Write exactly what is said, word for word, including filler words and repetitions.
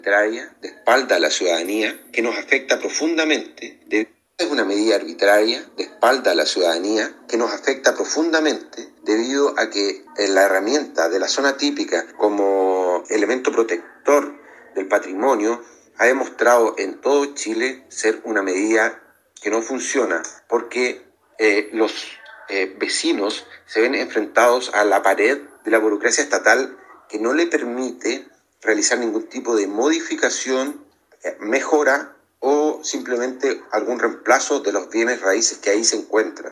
arbitraria de espalda a la ciudadanía que nos afecta profundamente. Es una medida arbitraria de espalda a la ciudadanía que nos afecta profundamente debido a que la herramienta de la zona típica como elemento protector del patrimonio ha demostrado en todo Chile ser una medida que no funciona porque eh, los eh, vecinos se ven enfrentados a la pared de la burocracia estatal que no le permite realizar ningún tipo de modificación, eh, mejora o simplemente algún reemplazo de los bienes raíces que ahí se encuentran.